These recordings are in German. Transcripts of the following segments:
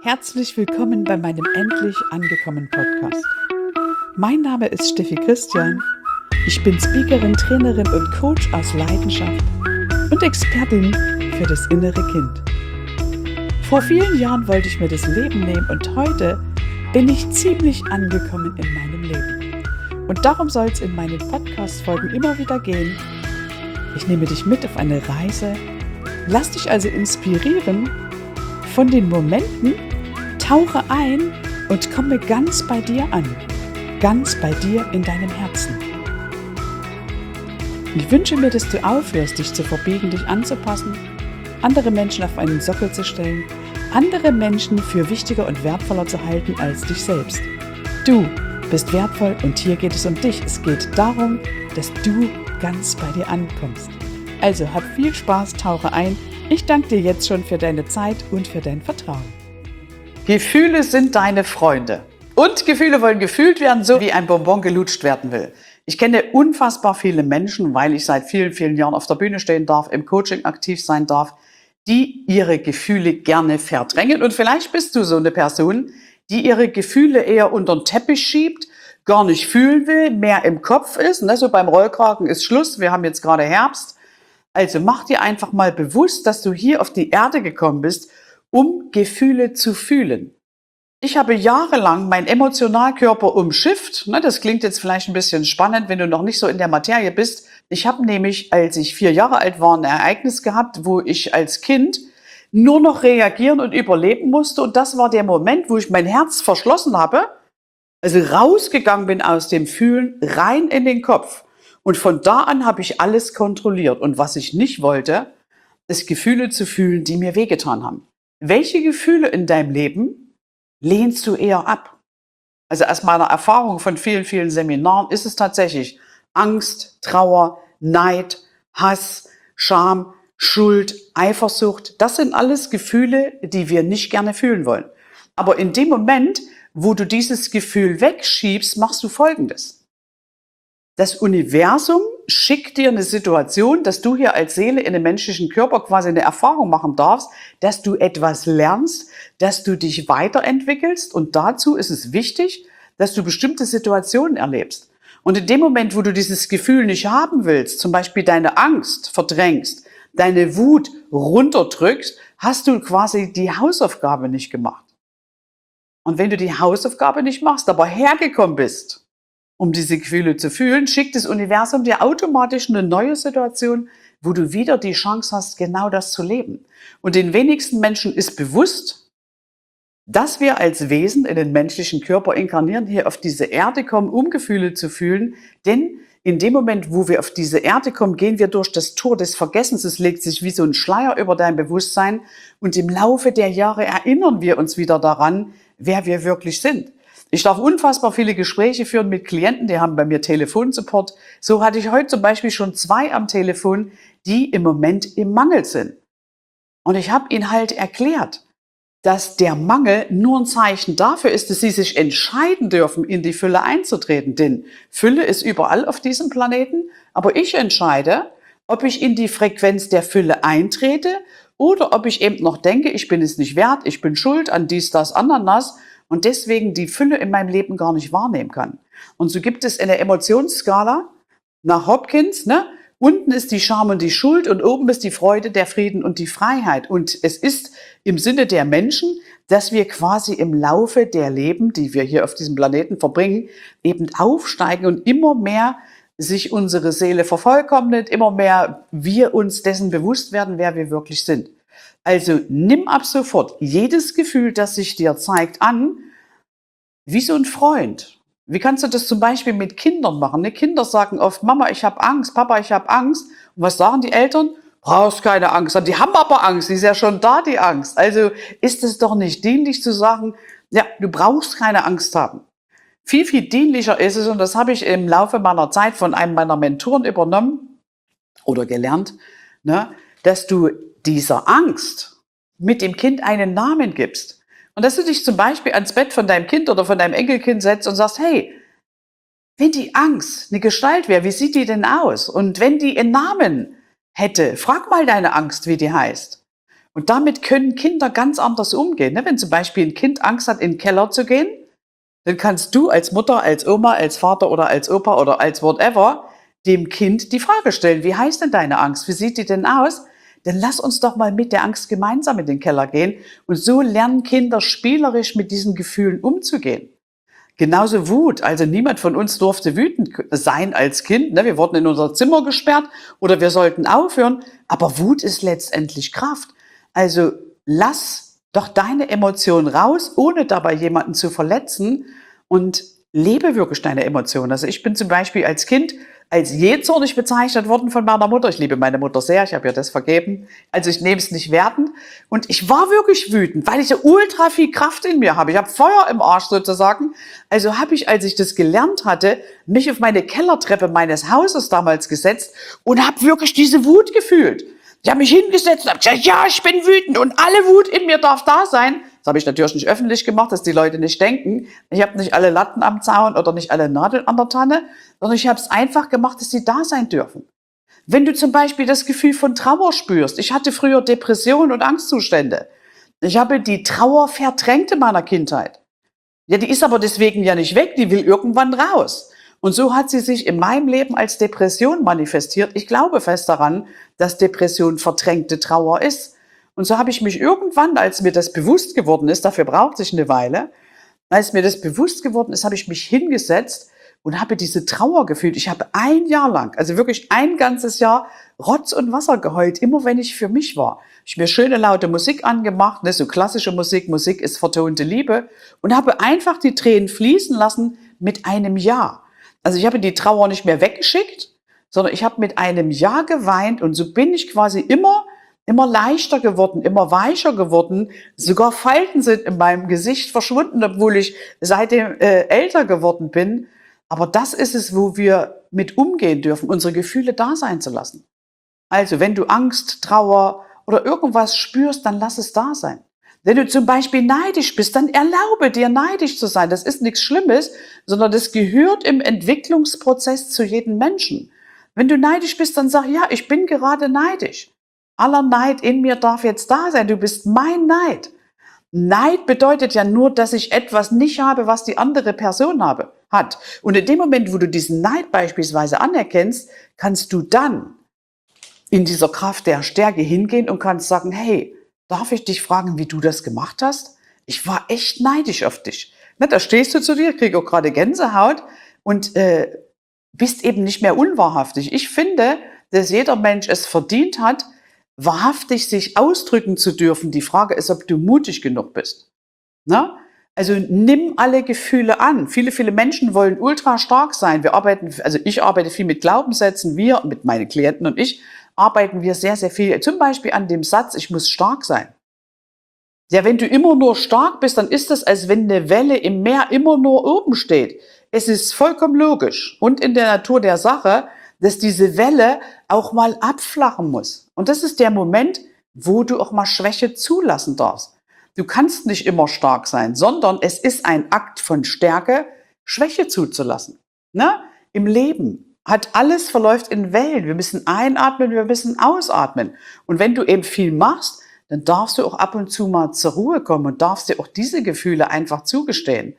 Herzlich willkommen bei meinem Endlich angekommen Podcast. Mein Name ist Steffi Christian. Ich bin Speakerin, Trainerin und Coach aus Leidenschaft und Expertin für das innere Kind. Vor vielen Jahren wollte ich mir das Leben nehmen und heute bin ich ziemlich angekommen in meinem Leben. Und darum soll es in meinen Podcast-Folgen immer wieder gehen. Ich nehme dich mit auf eine Reise, lass dich also inspirieren von den Momenten, tauche ein und komme ganz bei dir an, ganz bei dir in deinem Herzen. Ich wünsche mir, dass du aufhörst, dich zu verbiegen, dich anzupassen, andere Menschen auf einen Sockel zu stellen, andere Menschen für wichtiger und wertvoller zu halten als dich selbst. Du bist wertvoll und hier geht es um dich. Es geht darum, dass du ganz bei dir ankommst. Also hab viel Spaß, tauche ein. Ich danke dir jetzt schon für deine Zeit und für dein Vertrauen. Gefühle sind deine Freunde. Und Gefühle wollen gefühlt werden, so wie ein Bonbon gelutscht werden will. Ich kenne unfassbar viele Menschen, weil ich seit vielen, vielen Jahren auf der Bühne stehen darf, im Coaching aktiv sein darf, die ihre Gefühle gerne verdrängen. Und vielleicht bist du so eine Person, die ihre Gefühle eher unter den Teppich schiebt, gar nicht fühlen will, mehr im Kopf ist. So beim Rollkragen ist Schluss, wir haben jetzt gerade Herbst. Also mach dir einfach mal bewusst, dass du hier auf die Erde gekommen bist, um Gefühle zu fühlen. Ich habe jahrelang meinen Emotionalkörper umschifft. Das klingt jetzt vielleicht ein bisschen spannend, wenn du noch nicht so in der Materie bist. Ich habe nämlich, als ich 4 Jahre alt war, ein Ereignis gehabt, wo ich als Kind nur noch reagieren und überleben musste. Und das war der Moment, wo ich mein Herz verschlossen habe, also rausgegangen bin aus dem Fühlen, rein in den Kopf. Und von da an habe ich alles kontrolliert. Und was ich nicht wollte, ist Gefühle zu fühlen, die mir wehgetan haben. Welche Gefühle in deinem Leben lehnst du eher ab? Also aus meiner Erfahrung von vielen, vielen Seminaren ist es tatsächlich Angst, Trauer, Neid, Hass, Scham, Schuld, Eifersucht. Das sind alles Gefühle, die wir nicht gerne fühlen wollen. Aber in dem Moment, wo du dieses Gefühl wegschiebst, machst du Folgendes. Das Universum schickt dir eine Situation, dass du hier als Seele in einem menschlichen Körper quasi eine Erfahrung machen darfst, dass du etwas lernst, dass du dich weiterentwickelst. Und dazu ist es wichtig, dass du bestimmte Situationen erlebst. Und in dem Moment, wo du dieses Gefühl nicht haben willst, zum Beispiel deine Angst verdrängst, deine Wut runterdrückst, hast du quasi die Hausaufgabe nicht gemacht. Und wenn du die Hausaufgabe nicht machst, aber hergekommen bist, um diese Gefühle zu fühlen, schickt das Universum dir automatisch eine neue Situation, wo du wieder die Chance hast, genau das zu leben. Und den wenigsten Menschen ist bewusst, dass wir als Wesen in den menschlichen Körper inkarnieren, hier auf diese Erde kommen, um Gefühle zu fühlen. Denn in dem Moment, wo wir auf diese Erde kommen, gehen wir durch das Tor des Vergessens. Es legt sich wie so ein Schleier über dein Bewusstsein. Und im Laufe der Jahre erinnern wir uns wieder daran, wer wir wirklich sind. Ich darf unfassbar viele Gespräche führen mit Klienten, die haben bei mir Telefonsupport. So hatte ich heute zum Beispiel schon 2 am Telefon, die im Moment im Mangel sind. Und ich habe ihnen halt erklärt, dass der Mangel nur ein Zeichen dafür ist, dass sie sich entscheiden dürfen, in die Fülle einzutreten. Denn Fülle ist überall auf diesem Planeten, aber ich entscheide, ob ich in die Frequenz der Fülle eintrete oder ob ich eben noch denke, ich bin es nicht wert, ich bin schuld an dies, das, Ananas, und deswegen die Fülle in meinem Leben gar nicht wahrnehmen kann. Und so gibt es eine Emotionsskala nach Hopkins, Unten ist die Scham und die Schuld und oben ist die Freude, der Frieden und die Freiheit. Und es ist im Sinne der Menschen, dass wir quasi im Laufe der Leben, die wir hier auf diesem Planeten verbringen, eben aufsteigen und immer mehr sich unsere Seele vervollkommnet, immer mehr wir uns dessen bewusst werden, wer wir wirklich sind. Also nimm ab sofort jedes Gefühl, das sich dir zeigt, an, wie so ein Freund. Wie kannst du das zum Beispiel mit Kindern machen? Kinder sagen oft, Mama, ich habe Angst, Papa, ich habe Angst. Und was sagen die Eltern? Brauchst keine Angst. Die haben aber Angst, die ist ja schon da, die Angst. Also ist es doch nicht dienlich zu sagen, ja, du brauchst keine Angst haben. Viel, viel dienlicher ist es, und das habe ich im Laufe meiner Zeit von einem meiner Mentoren übernommen oder gelernt, dass du dieser Angst mit dem Kind einen Namen gibst. Und dass du dich zum Beispiel ans Bett von deinem Kind oder von deinem Enkelkind setzt und sagst, hey, wenn die Angst eine Gestalt wäre, wie sieht die denn aus? Und wenn die einen Namen hätte, frag mal deine Angst, wie die heißt. Und damit können Kinder ganz anders umgehen. Ne? Wenn zum Beispiel ein Kind Angst hat, in den Keller zu gehen, dann kannst du als Mutter, als Oma, als Vater oder als Opa oder als whatever dem Kind die Frage stellen, wie heißt denn deine Angst? Wie sieht die denn aus? Dann lass uns doch mal mit der Angst gemeinsam in den Keller gehen. Und so lernen Kinder spielerisch mit diesen Gefühlen umzugehen. Genauso Wut. Also niemand von uns durfte wütend sein als Kind. Ne? Wir wurden in unser Zimmer gesperrt oder wir sollten aufhören. Aber Wut ist letztendlich Kraft. Also lass doch deine Emotionen raus, ohne dabei jemanden zu verletzen, und lebe wirklich deine Emotionen. Also ich bin zum Beispiel als Kind als jähzornig bezeichnet worden von meiner Mutter. Ich liebe meine Mutter sehr, ich habe ihr das vergeben. Also ich nehme es nicht wertend. Und ich war wirklich wütend, weil ich so ultra viel Kraft in mir habe. Ich habe Feuer im Arsch sozusagen. Also habe ich, als ich das gelernt hatte, mich auf meine Kellertreppe meines Hauses damals gesetzt und habe wirklich diese Wut gefühlt. Ich habe mich hingesetzt und habe gesagt, ja, ich bin wütend und alle Wut in mir darf da sein. Das habe ich natürlich nicht öffentlich gemacht, dass die Leute nicht denken, ich habe nicht alle Latten am Zaun oder nicht alle Nadeln an der Tanne, sondern ich habe es einfach gemacht, dass sie da sein dürfen. Wenn du zum Beispiel das Gefühl von Trauer spürst, ich hatte früher Depressionen und Angstzustände. Ich habe die Trauer verdrängt in meiner Kindheit. Ja, die ist aber deswegen ja nicht weg, die will irgendwann raus. Und so hat sie sich in meinem Leben als Depression manifestiert. Ich glaube fest daran, dass Depression verdrängte Trauer ist. Und so habe ich mich irgendwann, als mir das bewusst geworden ist, dafür braucht sich eine Weile, als mir das bewusst geworden ist, habe ich mich hingesetzt und habe diese Trauer gefühlt. Ich habe ein Jahr lang, also wirklich ein ganzes Jahr, Rotz und Wasser geheult, immer wenn ich für mich war. Ich habe mir schöne laute Musik angemacht, ne, so klassische Musik, Musik ist vertonte Liebe, und habe einfach die Tränen fließen lassen mit einem Ja. Also ich habe die Trauer nicht mehr weggeschickt, sondern ich habe mit einem Ja geweint, und so bin ich quasi immer leichter geworden, immer weicher geworden. Sogar Falten sind in meinem Gesicht verschwunden, obwohl ich seitdem älter geworden bin. Aber das ist es, wo wir mit umgehen dürfen, unsere Gefühle da sein zu lassen. Also wenn du Angst, Trauer oder irgendwas spürst, dann lass es da sein. Wenn du zum Beispiel neidisch bist, dann erlaube dir, neidisch zu sein. Das ist nichts Schlimmes, sondern das gehört im Entwicklungsprozess zu jedem Menschen. Wenn du neidisch bist, dann sag, ja, ich bin gerade neidisch. Aller Neid in mir darf jetzt da sein. Du bist mein Neid. Neid bedeutet ja nur, dass ich etwas nicht habe, was die andere Person hat. Und in dem Moment, wo du diesen Neid beispielsweise anerkennst, kannst du dann in dieser Kraft der Stärke hingehen und kannst sagen, hey, darf ich dich fragen, wie du das gemacht hast? Ich war echt neidisch auf dich. Ne, da stehst du zu dir, krieg auch gerade Gänsehaut und bist eben nicht mehr unwahrhaftig. Ich finde, dass jeder Mensch es verdient hat, wahrhaftig sich ausdrücken zu dürfen. Die Frage ist, ob du mutig genug bist. Na? Also nimm alle Gefühle an. Viele Menschen wollen ultra stark sein. Ich arbeite viel mit Glaubenssätzen. Mit meinen Klienten und ich, arbeiten wir sehr, sehr viel. Zum Beispiel an dem Satz, ich muss stark sein. Ja, wenn du immer nur stark bist, dann ist das, als wenn eine Welle im Meer immer nur oben steht. Es ist vollkommen logisch und in der Natur der Sache, dass diese Welle auch mal abflachen muss. Und das ist der Moment, wo du auch mal Schwäche zulassen darfst. Du kannst nicht immer stark sein, sondern es ist ein Akt von Stärke, Schwäche zuzulassen. Ne? Im Leben verläuft in Wellen. Wir müssen einatmen, wir müssen ausatmen. Und wenn du eben viel machst, dann darfst du auch ab und zu mal zur Ruhe kommen und darfst dir auch diese Gefühle einfach zugestehen.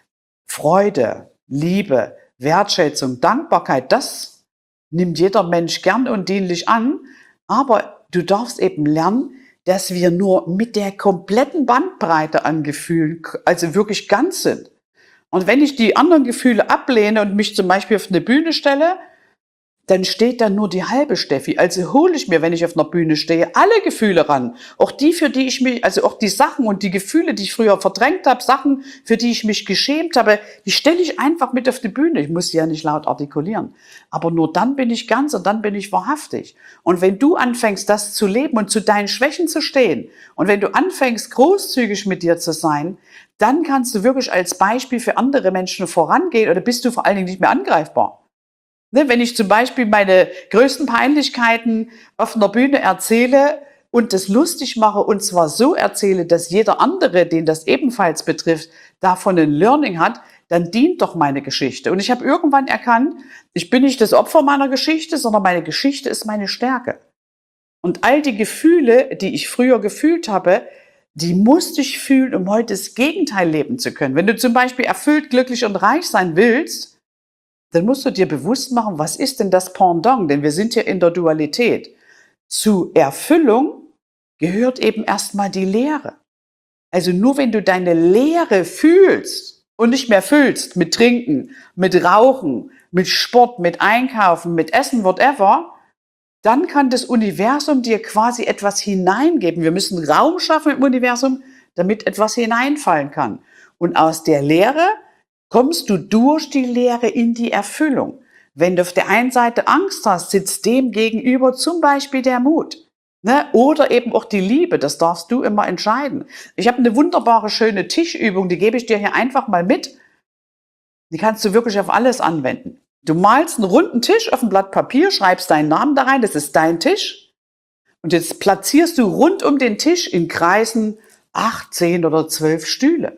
Freude, Liebe, Wertschätzung, Dankbarkeit, das nimmt jeder Mensch gern und dienlich an, aber du darfst eben lernen, dass wir nur mit der kompletten Bandbreite an Gefühlen, also wirklich ganz sind. Und wenn ich die anderen Gefühle ablehne und mich zum Beispiel auf eine Bühne stelle, dann steht da nur die halbe Steffi. Also hole ich mir, wenn ich auf einer Bühne stehe, alle Gefühle ran. Auch die, für die ich mich, also auch die Sachen und die Gefühle, die ich früher verdrängt habe, Sachen, für die ich mich geschämt habe, die stelle ich einfach mit auf die Bühne. Ich muss sie ja nicht laut artikulieren. Aber nur dann bin ich ganz und dann bin ich wahrhaftig. Und wenn du anfängst, das zu leben und zu deinen Schwächen zu stehen, und wenn du anfängst, großzügig mit dir zu sein, dann kannst du wirklich als Beispiel für andere Menschen vorangehen, oder bist du vor allen Dingen nicht mehr angreifbar. Ne, wenn ich zum Beispiel meine größten Peinlichkeiten auf einer Bühne erzähle und das lustig mache, und zwar so erzähle, dass jeder andere, den das ebenfalls betrifft, davon ein Learning hat, dann dient doch meine Geschichte. Und ich habe irgendwann erkannt, ich bin nicht das Opfer meiner Geschichte, sondern meine Geschichte ist meine Stärke. Und all die Gefühle, die ich früher gefühlt habe, die musste ich fühlen, um heute das Gegenteil leben zu können. Wenn du zum Beispiel erfüllt, glücklich und reich sein willst, dann musst du dir bewusst machen, was ist denn das Pendant? Denn wir sind ja in der Dualität. Zu Erfüllung gehört eben erstmal die Leere. Also nur wenn du deine Leere fühlst und nicht mehr füllst mit Trinken, mit Rauchen, mit Sport, mit Einkaufen, mit Essen, whatever, dann kann das Universum dir quasi etwas hineingeben. Wir müssen Raum schaffen im Universum, damit etwas hineinfallen kann. Und aus der Leere kommst du durch die Leere in die Erfüllung. Wenn du auf der einen Seite Angst hast, sitzt dem gegenüber zum Beispiel der Mut. Ne? Oder eben auch die Liebe, das darfst du immer entscheiden. Ich habe eine wunderbare, schöne Tischübung, die gebe ich dir hier einfach mal mit. Die kannst du wirklich auf alles anwenden. Du malst einen runden Tisch auf ein Blatt Papier, schreibst deinen Namen da rein, das ist dein Tisch. Und jetzt platzierst du rund um den Tisch in Kreisen 8, 10 oder 12 Stühle.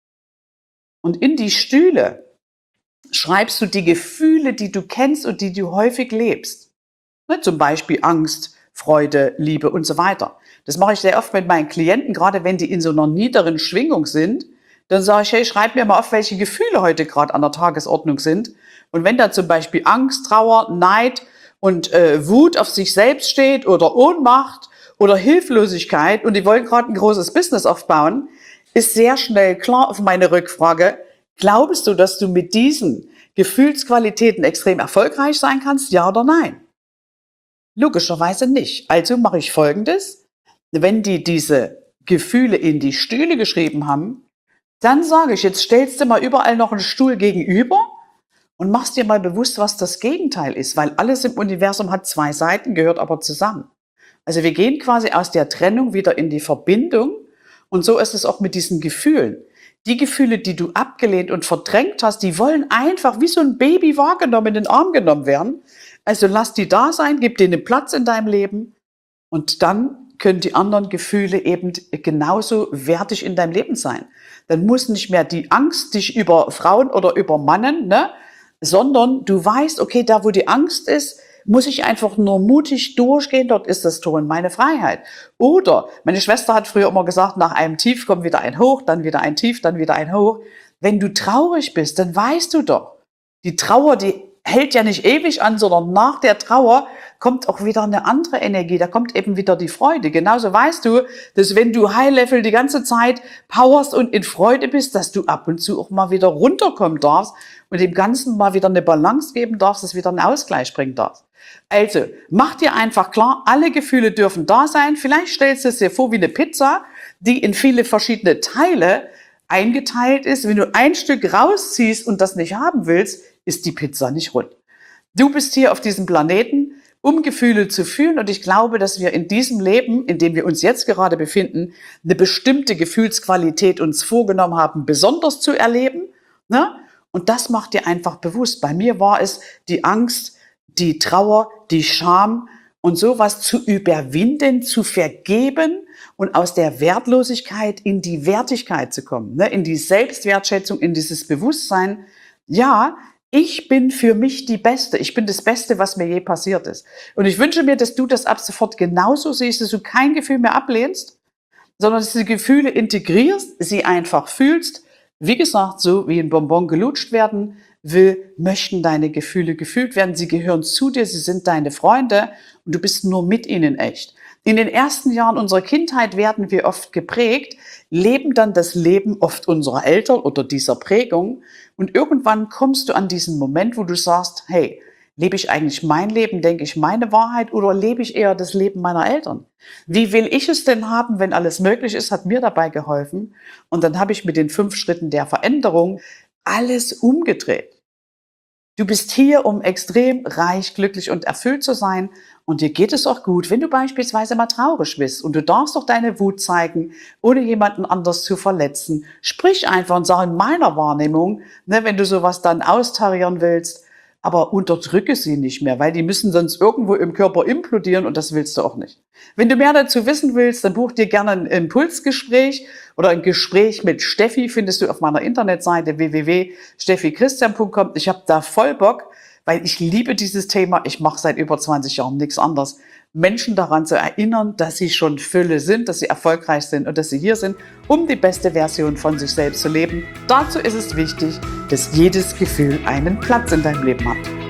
Und in die Stühle schreibst du die Gefühle, die du kennst und die du häufig lebst. Ne, zum Beispiel Angst, Freude, Liebe und so weiter. Das mache ich sehr oft mit meinen Klienten, gerade wenn die in so einer niederen Schwingung sind. Dann sage ich, hey, schreib mir mal auf, welche Gefühle heute gerade an der Tagesordnung sind. Und wenn da zum Beispiel Angst, Trauer, Neid und Wut auf sich selbst steht oder Ohnmacht oder Hilflosigkeit und die wollen gerade ein großes Business aufbauen, ist sehr schnell klar auf meine Rückfrage, glaubst du, dass du mit diesen Gefühlsqualitäten extrem erfolgreich sein kannst, ja oder nein? Logischerweise nicht. Also mache ich Folgendes, wenn die diese Gefühle in die Stühle geschrieben haben, dann sage ich, jetzt stellst du mal überall noch einen Stuhl gegenüber und machst dir mal bewusst, was das Gegenteil ist, weil alles im Universum hat zwei Seiten, gehört aber zusammen. Also wir gehen quasi aus der Trennung wieder in die Verbindung und so ist es auch mit diesen Gefühlen. Die Gefühle, die du abgelehnt und verdrängt hast, die wollen einfach wie so ein Baby wahrgenommen, in den Arm genommen werden. Also lass die da sein, gib denen Platz in deinem Leben und dann können die anderen Gefühle eben genauso wertig in deinem Leben sein. Dann muss nicht mehr die Angst dich überfrauen oder übermannen, ne? Sondern du weißt, okay, da wo die Angst ist, muss ich einfach nur mutig durchgehen, dort ist das Tor in meine Freiheit. Oder meine Schwester hat früher immer gesagt, nach einem Tief kommt wieder ein Hoch, dann wieder ein Tief, dann wieder ein Hoch. Wenn du traurig bist, dann weißt du doch, die Trauer, die hält ja nicht ewig an, sondern nach der Trauer kommt auch wieder eine andere Energie, da kommt eben wieder die Freude. Genauso weißt du, dass wenn du High-Level die ganze Zeit powerst und in Freude bist, dass du ab und zu auch mal wieder runterkommen darfst und dem Ganzen mal wieder eine Balance geben darfst, dass wieder einen Ausgleich bringen darfst. Also, mach dir einfach klar, alle Gefühle dürfen da sein. Vielleicht stellst du es dir vor wie eine Pizza, die in viele verschiedene Teile eingeteilt ist. Wenn du ein Stück rausziehst und das nicht haben willst, ist die Pizza nicht rund. Du bist hier auf diesem Planeten, um Gefühle zu fühlen und ich glaube, dass wir in diesem Leben, in dem wir uns jetzt gerade befinden, eine bestimmte Gefühlsqualität uns vorgenommen haben, besonders zu erleben. Ne? Und das macht dir einfach bewusst. Bei mir war es die Angst, die Trauer, die Scham und sowas zu überwinden, zu vergeben und aus der Wertlosigkeit in die Wertigkeit zu kommen, ne? In die Selbstwertschätzung, in dieses Bewusstsein, ja, ich bin für mich die Beste. Ich bin das Beste, was mir je passiert ist. Und ich wünsche mir, dass du das ab sofort genauso siehst, dass du kein Gefühl mehr ablehnst, sondern dass du die Gefühle integrierst, sie einfach fühlst. Wie gesagt, so wie ein Bonbon gelutscht werden will, möchten deine Gefühle gefühlt werden. Sie gehören zu dir, sie sind deine Freunde und du bist nur mit ihnen echt. In den ersten Jahren unserer Kindheit werden wir oft geprägt, leben dann das Leben oft unserer Eltern oder dieser Prägung und irgendwann kommst du an diesen Moment, wo du sagst, hey, lebe ich eigentlich mein Leben, denke ich meine Wahrheit oder lebe ich eher das Leben meiner Eltern? Wie will ich es denn haben, wenn alles möglich ist, hat mir dabei geholfen und dann habe ich mit den 5 Schritten der Veränderung alles umgedreht. Du bist hier, um extrem reich, glücklich und erfüllt zu sein. Und dir geht es auch gut, wenn du beispielsweise mal traurig bist. Und du darfst doch deine Wut zeigen, ohne jemanden anders zu verletzen. Sprich einfach und sag in meiner Wahrnehmung, ne, wenn du sowas dann austarieren willst, aber unterdrücke sie nicht mehr, weil die müssen sonst irgendwo im Körper implodieren und das willst du auch nicht. Wenn du mehr dazu wissen willst, dann buch dir gerne ein Impulsgespräch oder ein Gespräch mit Steffi, findest du auf meiner Internetseite www.steffichristian.com. Ich habe da voll Bock, weil ich liebe dieses Thema. Ich mache seit über 20 Jahren nichts anderes, Menschen daran zu erinnern, dass sie schon Fülle sind, dass sie erfolgreich sind und dass sie hier sind, um die beste Version von sich selbst zu leben. Dazu ist es wichtig, dass jedes Gefühl einen Platz in deinem Leben hat.